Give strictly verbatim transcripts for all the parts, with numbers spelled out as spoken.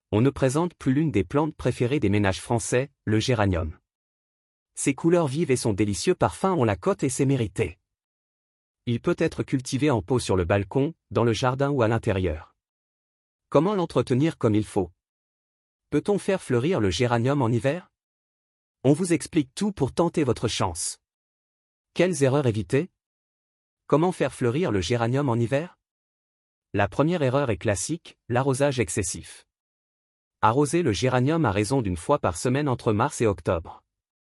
on ne présente plus l'une des plantes préférées des ménages français, le géranium. Ses couleurs vives et son délicieux parfum ont la cote et c'est mérité. Il peut être cultivé en pot sur le balcon, dans le jardin ou à l'intérieur. Comment l'entretenir comme il faut? Peut-on faire fleurir le géranium en hiver? On vous explique tout pour tenter votre chance. Quelles erreurs éviter? Comment faire fleurir le géranium en hiver? La première erreur est classique, l'arrosage excessif. Arrosez le géranium à raison d'une fois par semaine entre mars et octobre.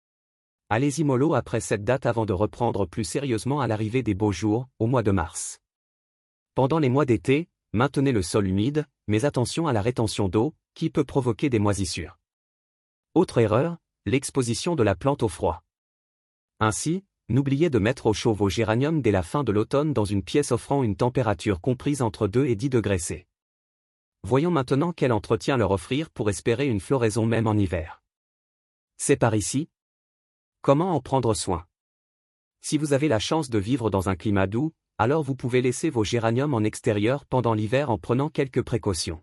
Allez-y mollo après cette date avant de reprendre plus sérieusement à l'arrivée des beaux jours, au mois de mars. Pendant les mois d'été, maintenez le sol humide, mais attention à la rétention d'eau, qui peut provoquer des moisissures. Autre erreur, l'exposition de la plante au froid. Ainsi, n'oubliez de mettre au chaud vos géraniums dès la fin de l'automne dans une pièce offrant une température comprise entre deux et dix degrés C. Voyons maintenant quel entretien leur offrir pour espérer une floraison même en hiver. C'est par ici. Comment en prendre soin? Si vous avez la chance de vivre dans un climat doux, alors vous pouvez laisser vos géraniums en extérieur pendant l'hiver en prenant quelques précautions.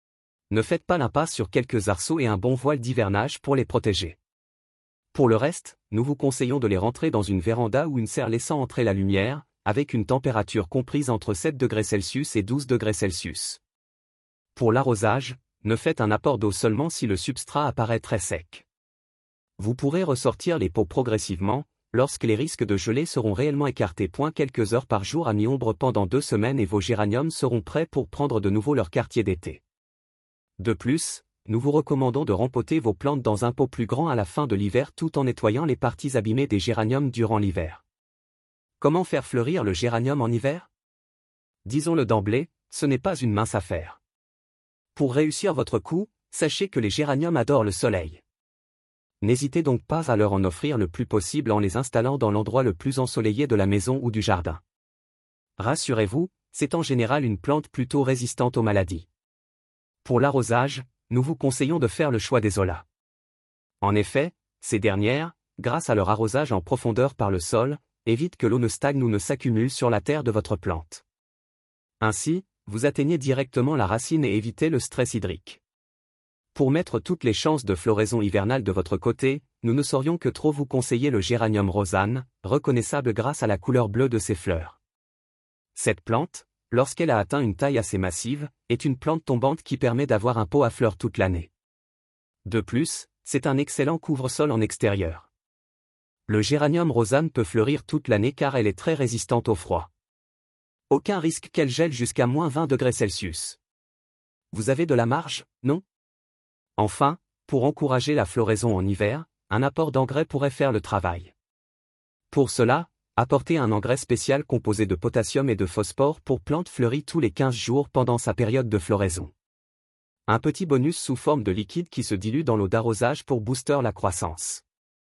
Ne faites pas l'impasse sur quelques arceaux et un bon voile d'hivernage pour les protéger. Pour le reste, nous vous conseillons de les rentrer dans une véranda ou une serre laissant entrer la lumière, avec une température comprise entre sept degrés Celsius et douze degrés Celsius. Pour l'arrosage, ne faites un apport d'eau seulement si le substrat apparaît très sec. Vous pourrez ressortir les pots progressivement, lorsque les risques de gelée seront réellement écartés. Quelques heures par jour à mi-ombre pendant deux semaines et vos géraniums seront prêts pour prendre de nouveau leur quartier d'été. De plus, nous vous recommandons de rempoter vos plantes dans un pot plus grand à la fin de l'hiver tout en nettoyant les parties abîmées des géraniums durant l'hiver. Comment faire fleurir le géranium en hiver? Disons-le d'emblée, ce n'est pas une mince affaire. Pour réussir votre coup, sachez que les géraniums adorent le soleil. N'hésitez donc pas à leur en offrir le plus possible en les installant dans l'endroit le plus ensoleillé de la maison ou du jardin. Rassurez-vous, c'est en général une plante plutôt résistante aux maladies. Pour l'arrosage, nous vous conseillons de faire le choix des aulas. En effet, ces dernières, grâce à leur arrosage en profondeur par le sol, évitent que l'eau ne stagne ou ne s'accumule sur la terre de votre plante. Ainsi, vous atteignez directement la racine et évitez le stress hydrique. Pour mettre toutes les chances de floraison hivernale de votre côté, nous ne saurions que trop vous conseiller le géranium Rosanne, reconnaissable grâce à la couleur bleue de ses fleurs. Cette plante, lorsqu'elle a atteint une taille assez massive, est une plante tombante qui permet d'avoir un pot à fleurs toute l'année. De plus, c'est un excellent couvre-sol en extérieur. Le géranium Rosanne peut fleurir toute l'année car elle est très résistante au froid. Aucun risque qu'elle gèle jusqu'à moins vingt degrés Celsius. Vous avez de la marge, non? Enfin, pour encourager la floraison en hiver, un apport d'engrais pourrait faire le travail. Pour cela, apportez un engrais spécial composé de potassium et de phosphore pour plante fleurie tous les quinze jours pendant sa période de floraison. Un petit bonus sous forme de liquide qui se dilue dans l'eau d'arrosage pour booster la croissance.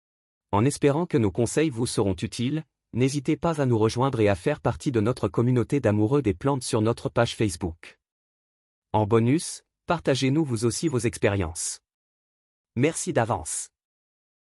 En espérant que nos conseils vous seront utiles, n'hésitez pas à nous rejoindre et à faire partie de notre communauté d'amoureux des plantes sur notre page Facebook. En bonus, partagez-nous vous aussi vos expériences. Merci d'avance.